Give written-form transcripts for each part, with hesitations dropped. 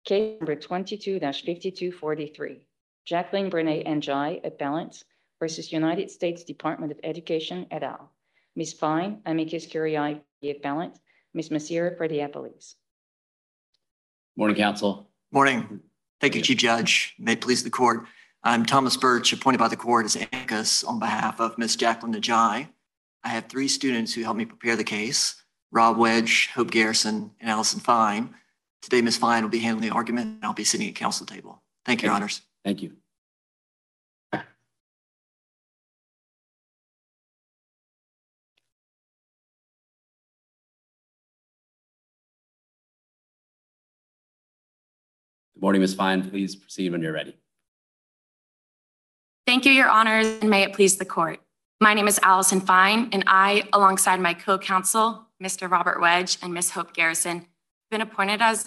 Case number 22-5243. Jacqueline Brene Njai, appellant, versus United States Department of Education et al. Ms. Fine, amicus curiae, the appellant. Ms. Massira for the appellees. Morning, counsel. Morning. Thank you, Chief Judge. May it please the court. I'm Thomas Birch, appointed by the court as amicus on behalf of Ms. Jacqueline Njai. I have 3 students who helped me prepare the case: Rob Wedge, Hope Garrison, and Allison Fine. Today, Ms. Fine will be handling the argument, and I'll be sitting at counsel table. Thank you, Your Honors. Thank you. Good morning, Ms. Fine. Please proceed when you're ready. Thank you, Your Honors, and may it please the court. My name is Allison Fine, and I, alongside my co-counsel, Mr. Robert Wedge and Ms. Hope Garrison, have been appointed as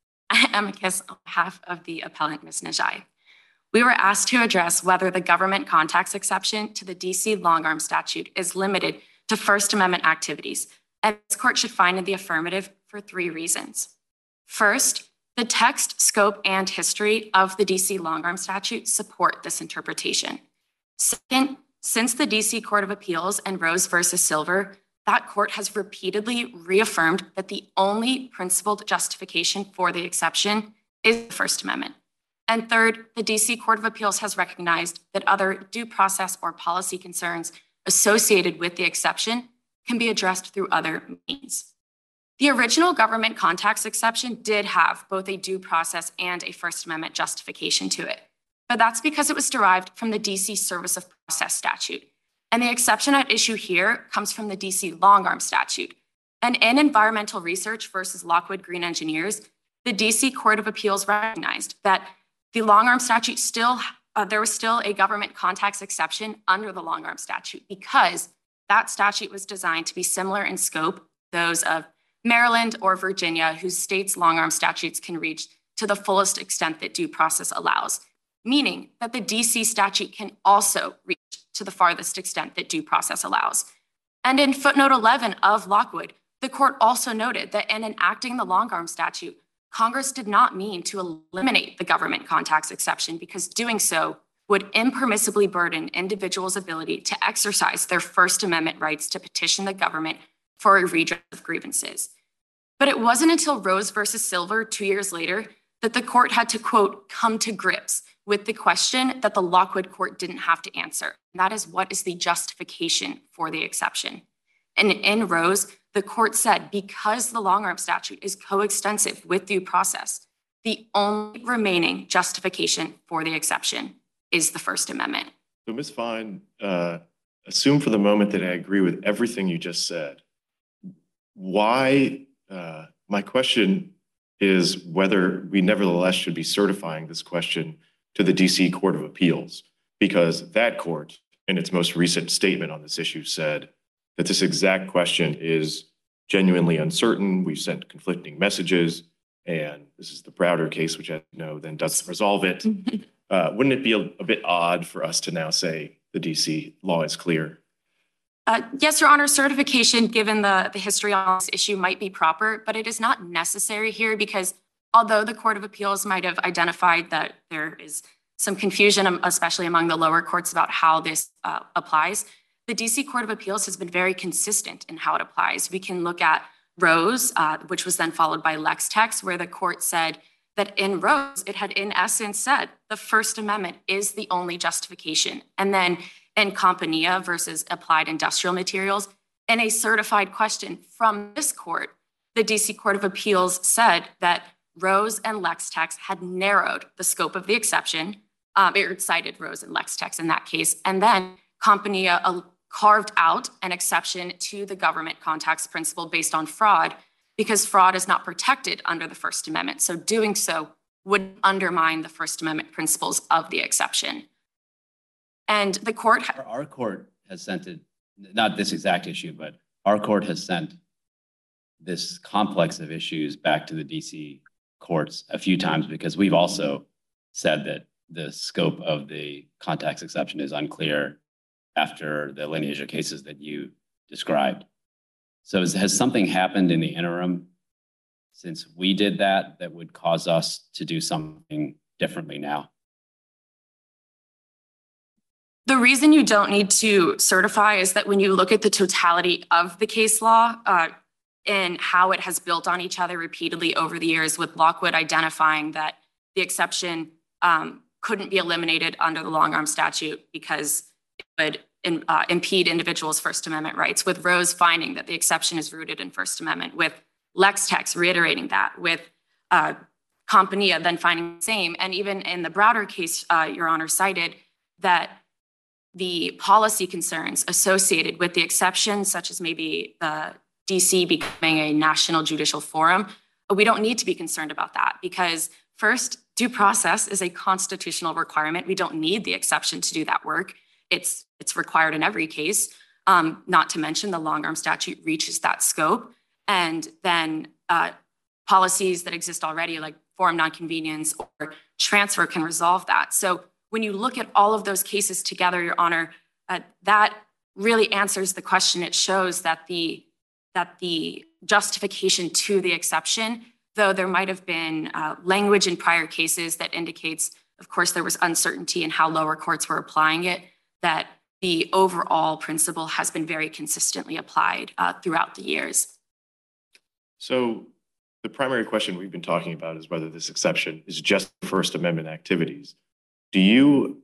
amicus on behalf of the appellant, Ms. Njai. We were asked to address whether the government contacts exception to the DC long-arm statute is limited to First Amendment activities, and this court should find in the affirmative for 3 reasons. First, the text, scope, and history of the DC long-arm statute support this interpretation. Second, since the DC Court of Appeals and Rose versus Silver, that court has repeatedly reaffirmed that the only principled justification for the exception is the First Amendment. And third, the DC Court of Appeals has recognized that other due process or policy concerns associated with the exception can be addressed through other means. The original government contacts exception did have both a due process and a First Amendment justification to it, but that's because it was derived from the DC Service of Process statute. And the exception at issue here comes from the DC long-arm statute. And in Environmental Research versus Lockwood Green Engineers, the DC Court of Appeals recognized that the long-arm statute there was still a government contacts exception under the long-arm statute because that statute was designed to be similar in scope to those of Maryland or Virginia, whose states' long-arm statutes can reach to the fullest extent that due process allows, meaning that the DC statute can also reach to the farthest extent that due process allows. And in footnote 11 of Lockwood, the court also noted that in enacting the long-arm statute, Congress did not mean to eliminate the government contacts exception because doing so would impermissibly burden individuals' ability to exercise their First Amendment rights to petition the government for a redress of grievances. But it wasn't until Rose versus Silver 2 years later that the court had to, quote, come to grips with the question that the Lockwood court didn't have to answer. And that is, what is the justification for the exception? And in Rose, the court said, because the long-arm statute is coextensive with due process, the only remaining justification for the exception is the First Amendment. So Ms. Fine, assume for the moment that I agree with everything you just said. Why, my question is whether we nevertheless should be certifying this question to the DC Court of Appeals, because that court, in its most recent statement on this issue, said that this exact question is genuinely uncertain. We've sent conflicting messages, and this is the Browder case, which, as you know, then doesn't resolve it. Wouldn't it be a bit odd for us to now say the DC law is clear? Yes, Your Honor, certification, given the history on this issue, might be proper, but it is not necessary here because although the Court of Appeals might have identified that there is some confusion, especially among the lower courts, about how this applies, the DC Court of Appeals has been very consistent in how it applies. We can look at Rose, which was then followed by Lex Tex, where the court said that in Rose, it had in essence said the First Amendment is the only justification. And then in Campania versus Applied Industrial Materials, in a certified question from this court, the DC Court of Appeals said that Rose and Lex Tex had narrowed the scope of the exception. It cited Rose and Lex Tex in that case. And then Campania carved out an exception to the government contacts principle based on fraud because fraud is not protected under the First Amendment. So doing so would undermine the First Amendment principles of the exception. And the court... Our court has sent it, not this exact issue, but our court has sent this complex of issues back to the DC courts a few times because we've also said that the scope of the contacts exception is unclear after the lineage of cases that you described. So has something happened in the interim since we did that, that would cause us to do something differently now? The reason you don't need to certify is that when you look at the totality of the case law and how it has built on each other repeatedly over the years, with Lockwood identifying that the exception couldn't be eliminated under the long arm statute because it would impede individuals' First Amendment rights, with Rose finding that the exception is rooted in First Amendment, with Lex Tex reiterating that, with Compania then finding the same, and even in the Browder case, Your Honor cited that the policy concerns associated with the exception, such as maybe the DC becoming a national judicial forum, we don't need to be concerned about that because first, due process is a constitutional requirement. We don't need the exception to do that work. It's required in every case, not to mention the long arm statute reaches that scope. And then policies that exist already like forum nonconvenience or transfer can resolve that. So when you look at all of those cases together, Your Honor, that really answers the question. It shows that the justification to the exception, though there might have been language in prior cases that indicates, of course, there was uncertainty in how lower courts were applying it, that the overall principle has been very consistently applied throughout the years. So the primary question we've been talking about is whether this exception is just First Amendment activities. Do you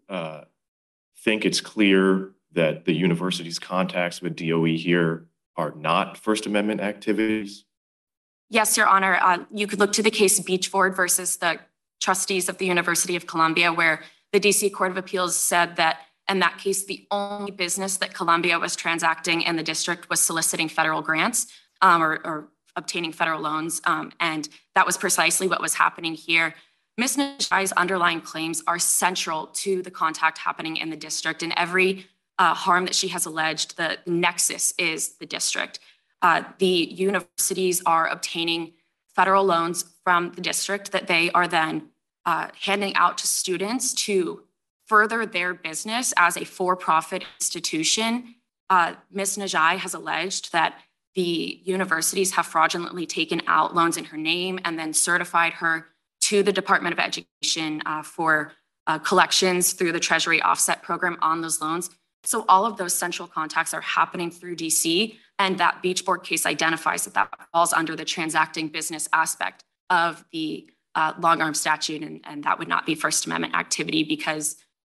think it's clear that the university's contacts with DOE here are not First Amendment activities? Yes, Your Honor. You could look to the case Beachford versus the trustees of the University of Columbia, where the DC Court of Appeals said that in that case, the only business that Columbia was transacting in the district was soliciting federal grants or obtaining federal loans. And that was precisely what was happening here. Ms. Najai's underlying claims are central to the contact happening in the district, and every harm that she has alleged, the nexus is the district. The universities are obtaining federal loans from the district that they are then handing out to students to further their business as a for-profit institution. Ms. Najai has alleged that the universities have fraudulently taken out loans in her name and then certified her to the Department of Education for collections through the Treasury Offset Program on those loans. So all of those central contacts are happening through DC, and that Beachford case identifies that that falls under the transacting business aspect of the long arm statute, and that would not be First Amendment activity because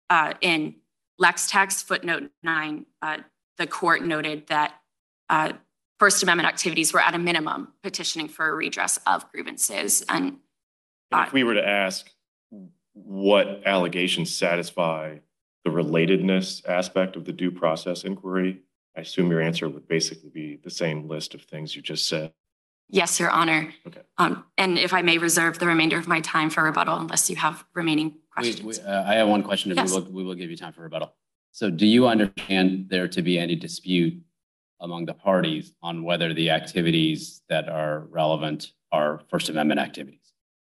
in Lex Tex footnote 9, the court noted that First Amendment activities were at a minimum petitioning for a redress of grievances. And if we were to ask what allegations satisfy the relatedness aspect of the due process inquiry, I assume your answer would basically be the same list of things you just said. Yes, Your Honor. Okay. And if I may reserve the remainder of my time for rebuttal, unless you have remaining questions. I have one question. Yes. We will give you time for rebuttal. So do you understand there to be any dispute among the parties on whether the activities that are relevant are First Amendment activities?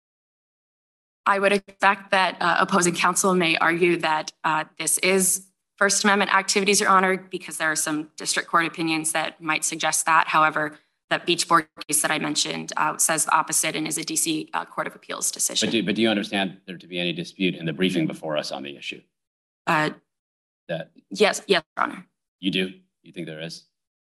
I would expect that opposing counsel may argue that this is First Amendment activities, Your Honor, because there are some district court opinions that might suggest that. However, that Beachford case that I mentioned says the opposite and is a DC Court of Appeals decision. But do you understand there to be any dispute in the briefing before us on the issue? Yes, Your Honor. You do? You think there is?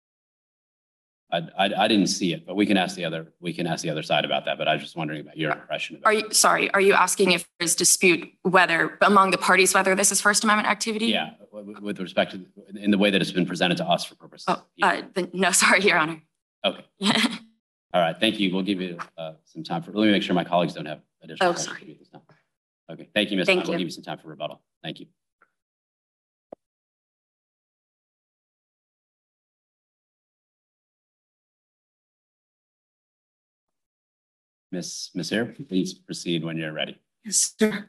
I didn't see it, but we can ask the other side about that. But I was just wondering about your impression about it. Are you asking if there's dispute whether among the parties whether this is First Amendment activity? Yeah, with respect to in the way that it's been presented to us for purposes. No, sorry, Your Honor. Okay. All right. Thank you. We'll give you some time for. Let me make sure my colleagues don't have additional questions for you this time. Okay. Thank you, Ms. We'll give you some time for rebuttal. Thank you. Ms. Massir, please proceed when you're ready. Yes, sir.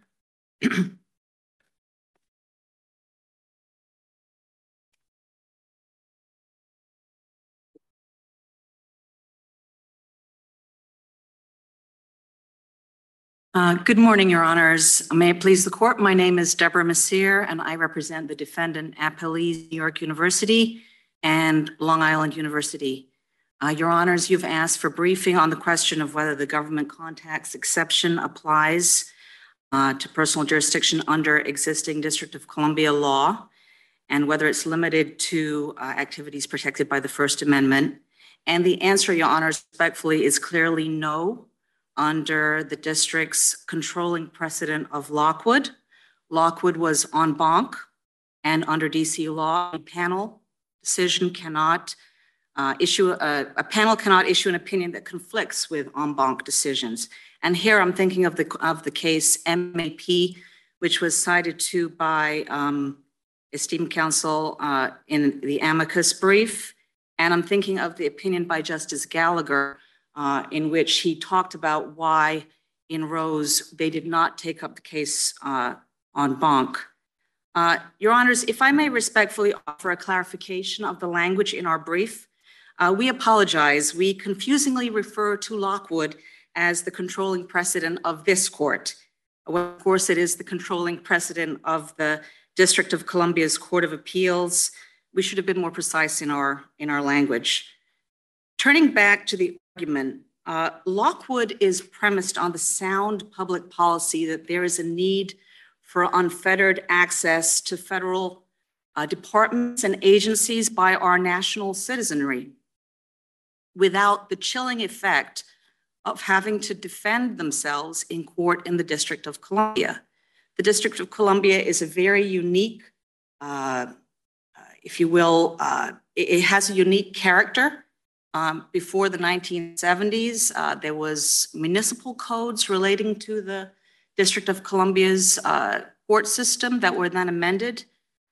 Good morning, Your Honors. May it please the court, my name is Deborah Massir, and I represent the defendant Appellees New York University and Long Island University. Your Honors, you've asked for briefing on the question of whether the government contacts exception applies to personal jurisdiction under existing District of Columbia law, and whether it's limited to activities protected by the First Amendment. And the answer, Your Honors, respectfully, is clearly no under the district's controlling precedent of Lockwood. Lockwood was en banc, and under DC law, a panel decision cannot a panel cannot issue an opinion that conflicts with en banc decisions. And here I'm thinking of the case MAP, which was cited to by esteemed counsel in the amicus brief. And I'm thinking of the opinion by Justice Gallagher in which he talked about why in Rose they did not take up the case en banc. Your Honors, if I may respectfully offer a clarification of the language in our brief, we apologize. We confusingly refer to Lockwood as the controlling precedent of this court. Well, of course, it is the controlling precedent of the District of Columbia's Court of Appeals. We should have been more precise in our language. Turning back to the argument, Lockwood is premised on the sound public policy that there is a need for unfettered access to federal departments and agencies by our national citizenry without the chilling effect of having to defend themselves in court in the District of Columbia. The District of Columbia is a very unique, if you will, it has a unique character. Before the 1970s, there was municipal codes relating to the District of Columbia's court system that were then amended.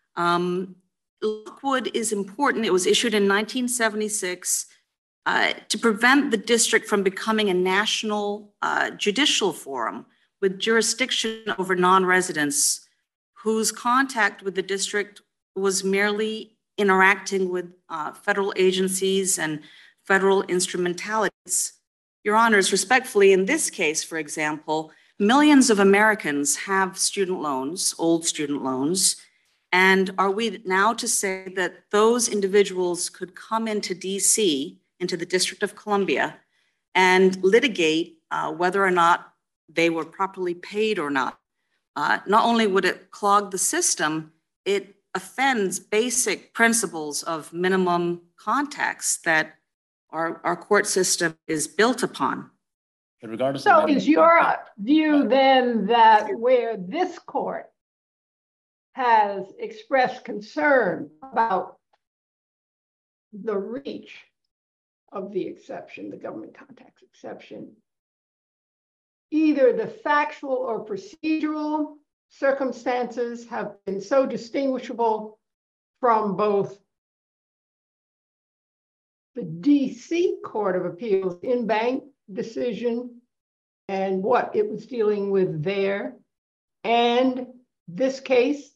Lockwood is important. It was issued in 1976 to prevent the district from becoming a national judicial forum with jurisdiction over non-residents whose contact with the district was merely interacting with federal agencies and federal instrumentalities. Your Honors, respectfully, in this case, for example, millions of Americans have student loans, old student loans, and are we now to say that those individuals could come into DC, into the District of Columbia, and litigate whether or not they were properly paid or not? Not only would it clog the system, it offends basic principles of minimum contacts that our court system is built upon. But regardless So of is your view then that where this court has expressed concern about the reach of the exception, the government contacts exception, either the factual or procedural circumstances have been so distinguishable from both the DC Court of Appeals in-bank decision and what it was dealing with there, and this case?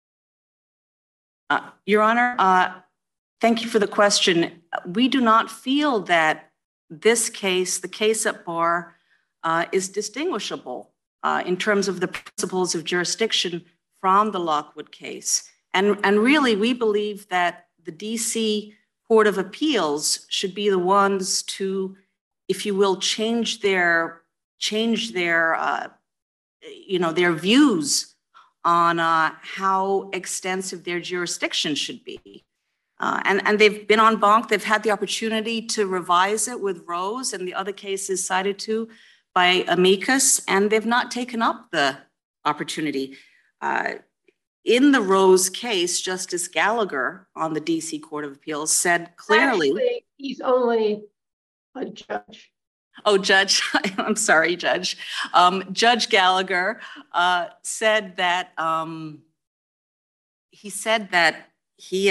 Your Honor, thank you for the question. We do not feel that this case, the case at bar, is distinguishable in terms of the principles of jurisdiction from the Lockwood case. And really, we believe that the DC Court of Appeals should be the ones to, if you will, change their views on how extensive their jurisdiction should be. And they've been en banc. They've had the opportunity to revise it with Rose and the other cases cited to by amicus, and they've not taken up the opportunity. In the Rose case, Justice Gallagher on the DC Court of Appeals said clearly— Actually, he's only a judge. Oh, Judge, I'm sorry, Judge. Judge Gallagher said that he said that he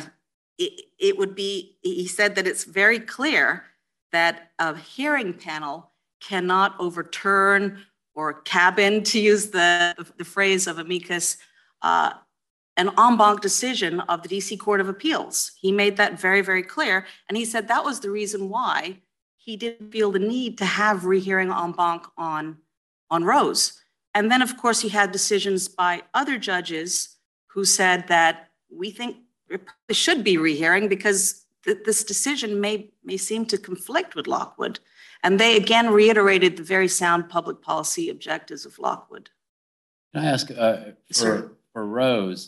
said that it's very clear that a hearing panel cannot overturn or cabin, to use the phrase of amicus, an en banc decision of the DC Court of Appeals. He made that very, very clear. And he said that was the reason why he didn't feel the need to have rehearing en banc on Rose. And then, of course, he had decisions by other judges who said that we think it should be rehearing because this decision may seem to conflict with Lockwood. And they again reiterated the very sound public policy objectives of Lockwood. Can I ask Sir. for Rose,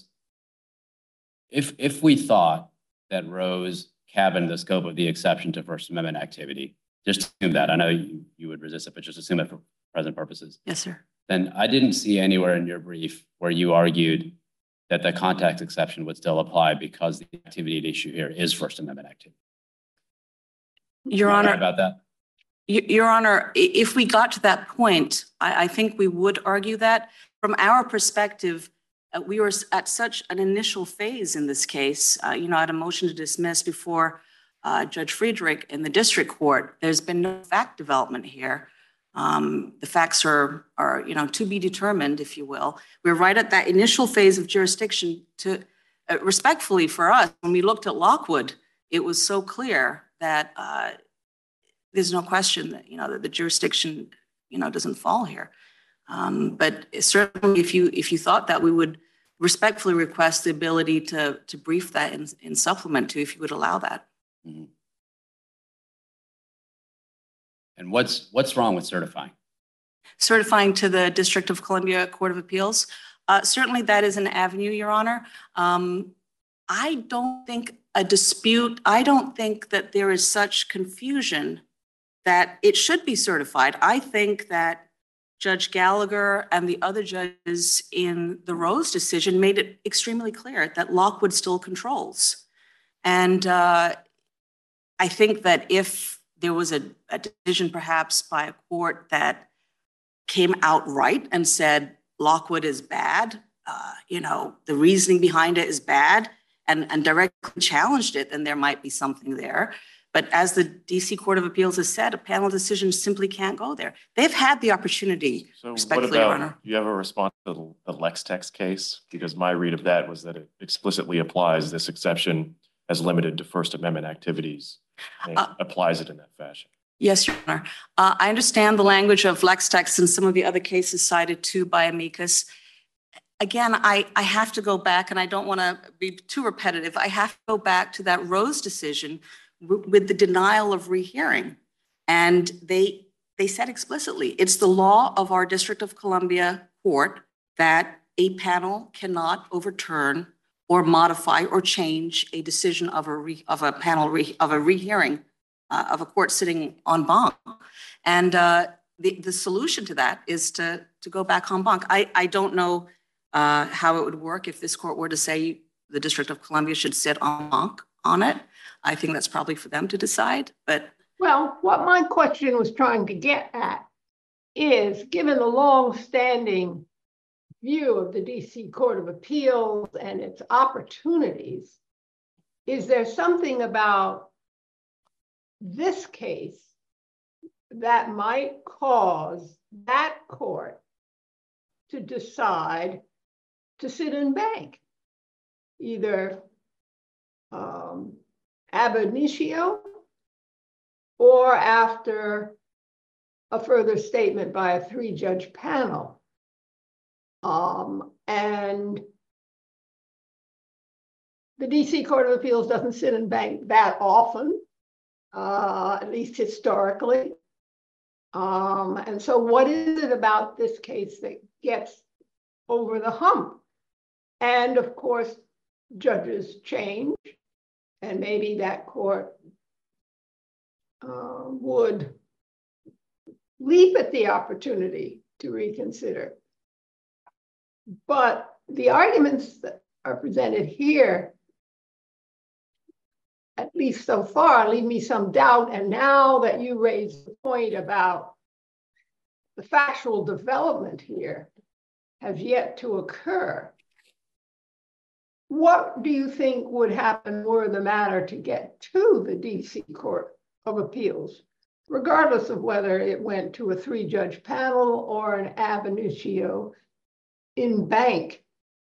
if we thought that Rose cabined the scope of the exception to First Amendment activity, just assume that. I know you would resist it, but just assume it for present purposes. Yes, sir. Then I didn't see anywhere in your brief where you argued that the context exception would still apply because the activity at issue here is First Amendment activity. Your Am I Honor, right about that? Your Honor, if we got to that point, I think we would argue that. From our perspective, we were at such an initial phase in this case. I had a motion to dismiss before Judge Friedrich in the district court. There's been no fact development here. The facts are to be determined, if you will. We're right at that initial phase of jurisdiction. To respectfully for us, when we looked at Lockwood, it was so clear that there's no question that that the jurisdiction doesn't fall here. But certainly, if you thought that, we would respectfully request the ability to brief that in supplement to, if you would allow that. Mm-hmm. And what's wrong with certifying? Certifying to the District of Columbia Court of Appeals. Certainly that is an avenue, Your Honor. I don't think that there is such confusion that it should be certified. I think that Judge Gallagher and the other judges in the Rose decision made it extremely clear that Lockwood still controls. And I think that if there was a decision perhaps by a court that came out right and said Lockwood is bad, the reasoning behind it is bad, and directly challenged it, then there might be something there. But as the DC Court of Appeals has said, a panel decision simply can't go there. They've had the opportunity, So respectfully, what Your about, Honor. you have a response to the LexTex case? Because my read of that was that it explicitly applies this exception as limited to First Amendment activities. And it applies it in that fashion. Yes, Your Honor. I understand the language of LexTex and some of the other cases cited too by amicus. Again, I have to go back, and I don't want to be too repetitive. I have to go back to that Rose decision with the denial of rehearing. And they said explicitly, it's the law of our District of Columbia court that a panel cannot overturn or modify or change a decision of a rehearing of a court sitting en banc. And the solution to that is to go back en banc. I don't know how it would work if this court were to say the District of Columbia should sit en banc on it. I think that's probably for them to decide. But well, what my question was trying to get at is, given the long-standing view of the DC Court of Appeals and its opportunities, is there something about this case that might cause that court to decide to sit in bank, either ab initio or after a further statement by a three-judge panel? And the DC Court of Appeals doesn't sit in bank that often, at least historically. And so what is it about this case that gets over the hump? And of course, judges change, and maybe that court would leap at the opportunity to reconsider. But the arguments that are presented here, at least so far, leave me some doubt. And now that you raised the point about the factual development here has yet to occur, what do you think would happen were the matter to get to the DC Court of Appeals, regardless of whether it went to a three-judge panel or an ab initio in bank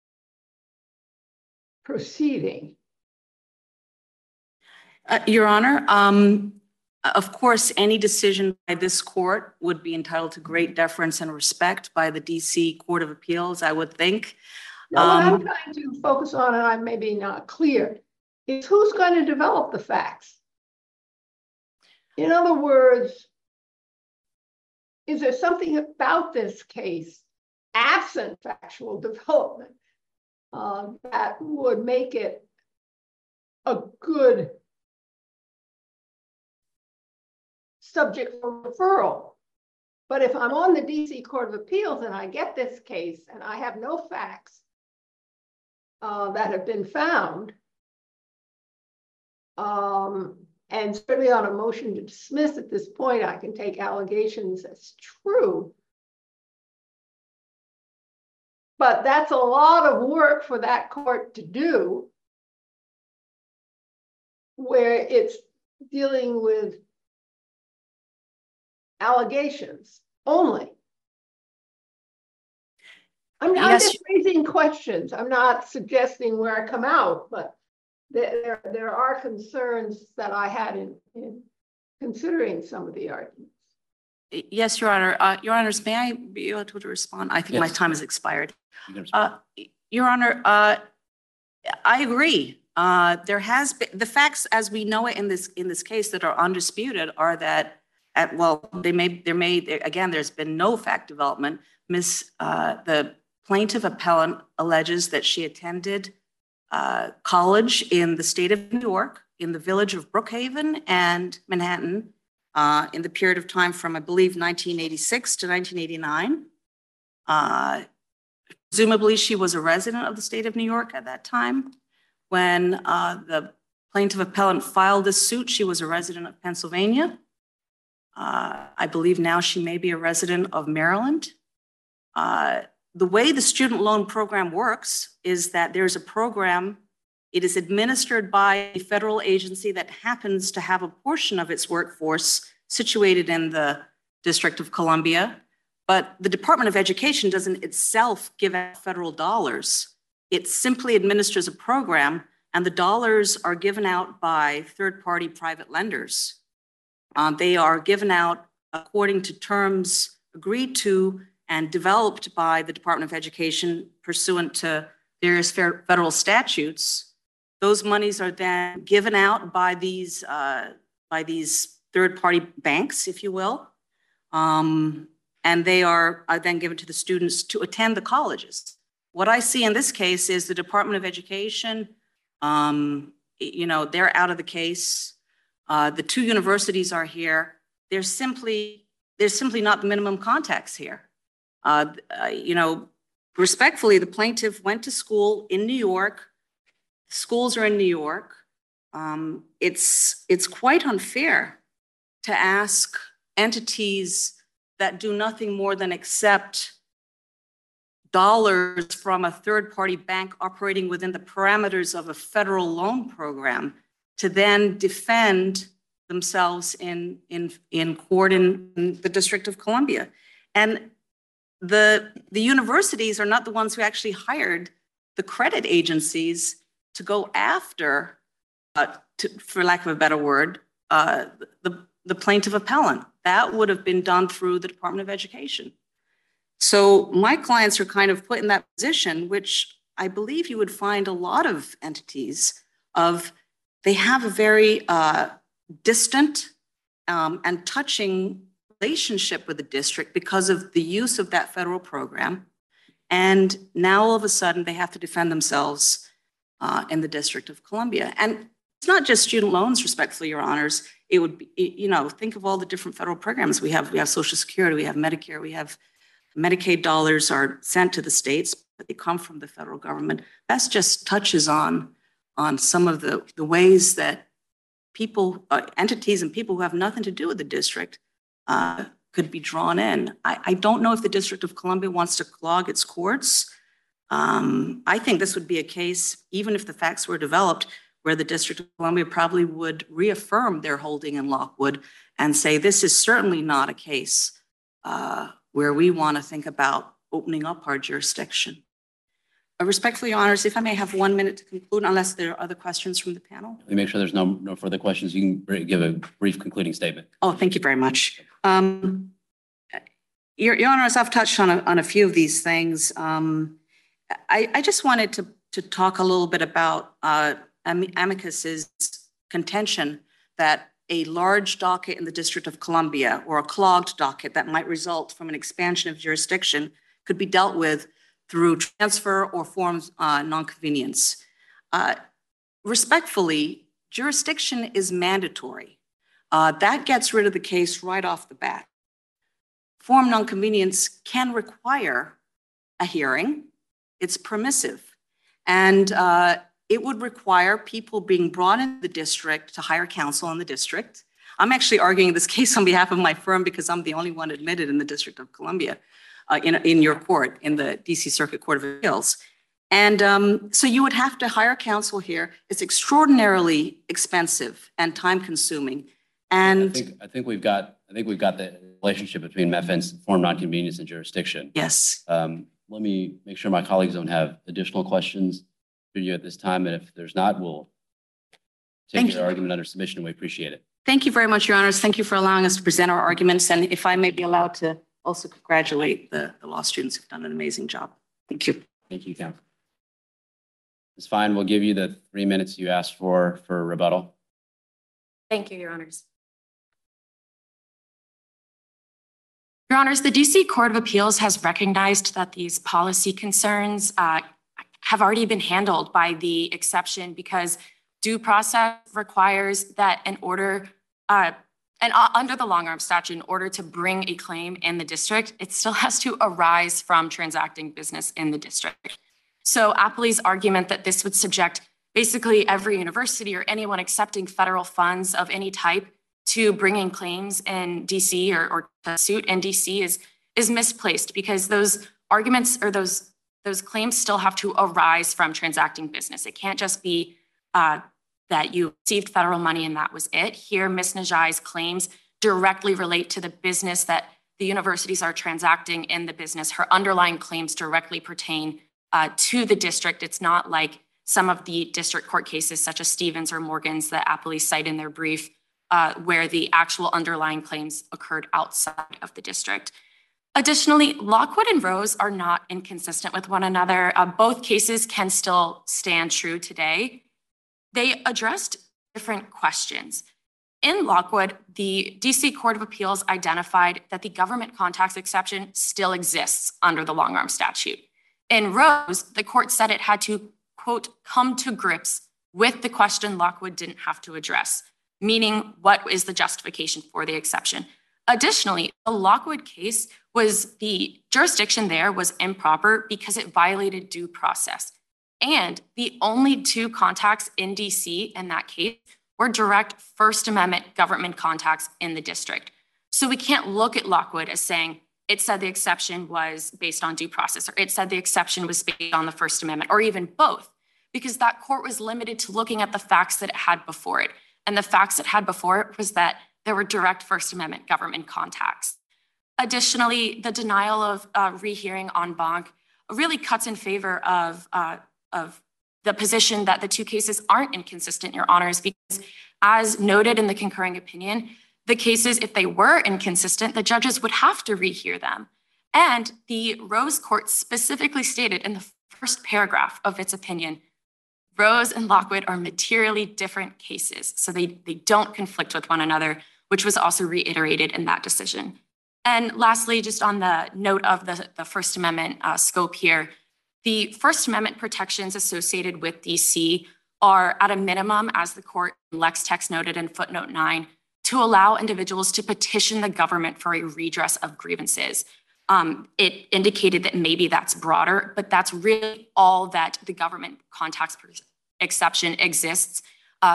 proceeding? Your Honor, of course, any decision by this court would be entitled to great deference and respect by the DC Court of Appeals, I would think. Now, what I'm trying to focus on, and I may be not clear, is who's going to develop the facts? In other words, is there something about this case, absent factual development, that would make it a good subject for referral? But if I'm on the DC Court of Appeals and I get this case and I have no facts that have been found, and certainly on a motion to dismiss at this point, I can take allegations as true. But that's a lot of work for that court to do, where it's dealing with allegations only. I'm just raising questions. I'm not suggesting where I come out, but there are concerns that I had in considering some of the arguments. Yes, Your Honor. Your Honors, may I be able to respond? I think my time has expired. Your Honor, I agree. There has been the facts as we know it in this case that are undisputed are that again, there's been no fact development. The plaintiff appellant alleges that she attended college in the state of New York, in the village of Brookhaven and Manhattan, in the period of time from, I believe, 1986 to 1989. Presumably, she was a resident of the state of New York at that time. When the plaintiff appellant filed this suit, she was a resident of Pennsylvania. I believe now she may be a resident of Maryland. The way the student loan program works is that there's a program, it is administered by a federal agency that happens to have a portion of its workforce situated in the District of Columbia, but the Department of Education doesn't itself give out federal dollars. It simply administers a program, and the dollars are given out by third-party private lenders. They are given out according to terms agreed to and developed by the Department of Education pursuant to various federal statutes. Those monies are then given out by these third-party banks, if you will, and they are then given to the students to attend the colleges. What I see in this case is the Department of Education, they're out of the case. The two universities are here. There's simply not the minimum contacts here. Respectfully, the plaintiff went to school in New York. Schools are in New York. It's quite unfair to ask entities that do nothing more than accept dollars from a third-party bank operating within the parameters of a federal loan program to then defend themselves in court in the District of Columbia. And the universities are not the ones who actually hired the credit agencies to go after, for lack of a better word, the plaintiff appellant. That would have been done through the Department of Education. So my clients are kind of put in that position, which I believe you would find a lot of entities of, they have a very distant and touching relationship with the district because of the use of that federal program. And now all of a sudden they have to defend themselves in the District of Columbia. And it's not just student loans, respectfully, Your Honors. It would be, think of all the different federal programs we have. We have Social Security, we have Medicare, we have Medicaid dollars are sent to the states, but they come from the federal government. That just touches on some of the ways that people, entities and people who have nothing to do with the district could be drawn in. I don't know if the District of Columbia wants to clog its courts. I think this would be a case, even if the facts were developed, where the District of Columbia probably would reaffirm their holding in Lockwood and say, this is certainly not a case where we want to think about opening up our jurisdiction. Respectfully, Your Honors, if I may have 1 minute to conclude, unless there are other questions from the panel. Let me make sure there's no further questions. You can give a brief concluding statement. Oh, thank you very much. Your Honors, I've touched on a few of these things. I just wanted to talk a little bit about amicus's contention that a large docket in the District of Columbia or a clogged docket that might result from an expansion of jurisdiction could be dealt with through transfer or forms nonconvenience. Respectfully, jurisdiction is mandatory. That gets rid of the case right off the bat. Form nonconvenience can require a hearing. It's permissive. And it would require people being brought into the district to hire counsel in the district. I'm actually arguing this case on behalf of my firm because I'm the only one admitted in the District of Columbia, in your court, in the DC Circuit Court of Appeals. And so you would have to hire counsel here. It's extraordinarily expensive and time consuming. And I think we've got the relationship between MEFIN's form nonconvenience and jurisdiction. yes. Let me make sure my colleagues don't have additional questions for you at this time. And if there's not, we'll take your argument under submission, and we appreciate it. Thank you very much, Your Honors. Thank you for allowing us to present our arguments. And if I may be allowed to also congratulate the law students who've done an amazing job. Thank you. Thank you, counsel. Ms. Fine, we'll give you the 3 minutes you asked for rebuttal. Thank you, Your Honors. Your Honors, the DC Court of Appeals has recognized that these policy concerns have already been handled by the exception because due process requires that in order, under the long-arm statute, in order to bring a claim in the district, it still has to arise from transacting business in the district. So Appley's argument that this would subject basically every university or anyone accepting federal funds of any type to bringing claims in DC or to suit in DC is misplaced because those arguments or those claims still have to arise from transacting business. It can't just be that you received federal money and that was it. Here, Ms. Najai's claims directly relate to the business that the universities are transacting in the business. Her underlying claims directly pertain to the district. It's not like some of the district court cases such as Stevens or Morgan's that Appley cite in their brief where the actual underlying claims occurred outside of the district. Additionally, Lockwood and Rose are not inconsistent with one another. Both cases can still stand true today. They addressed different questions. In Lockwood, the DC Court of Appeals identified that the government contacts exception still exists under the long-arm statute. In Rose, the court said it had to, quote, come to grips with the question Lockwood didn't have to address, meaning what is the justification for the exception. Additionally, the Lockwood case the jurisdiction there was improper because it violated due process. And the only two contacts in DC in that case were direct First Amendment government contacts in the district. So we can't look at Lockwood as saying it said the exception was based on due process, or it said the exception was based on the First Amendment, or even both, because that court was limited to looking at the facts that it had before it. And the facts it had before it was that there were direct First Amendment government contacts. Additionally, the denial of rehearing en banc really cuts in favor of the position that the two cases aren't inconsistent, Your Honors, because as noted in the concurring opinion, the cases, if they were inconsistent, the judges would have to rehear them. And the Rose court specifically stated in the first paragraph of its opinion, Rose and Lockwood are materially different cases, so they don't conflict with one another, which was also reiterated in that decision. And lastly, just on the note of the First Amendment scope here, the First Amendment protections associated with DC are at a minimum, as the court in Lex Text noted in footnote 9, to allow individuals to petition the government for a redress of grievances. It indicated that maybe that's broader, but that's really all that the government contacts exception exists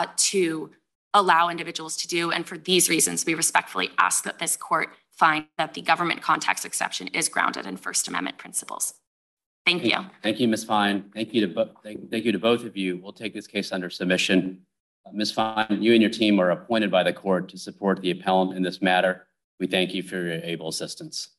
to allow individuals to do. And for these reasons, we respectfully ask that this court find that the government contacts exception is grounded in First Amendment principles. Thank you. Thank you, Ms. Fine. Thank you to both of you. We'll take this case under submission. Ms. Fine, you and your team are appointed by the court to support the appellant in this matter. We thank you for your able assistance.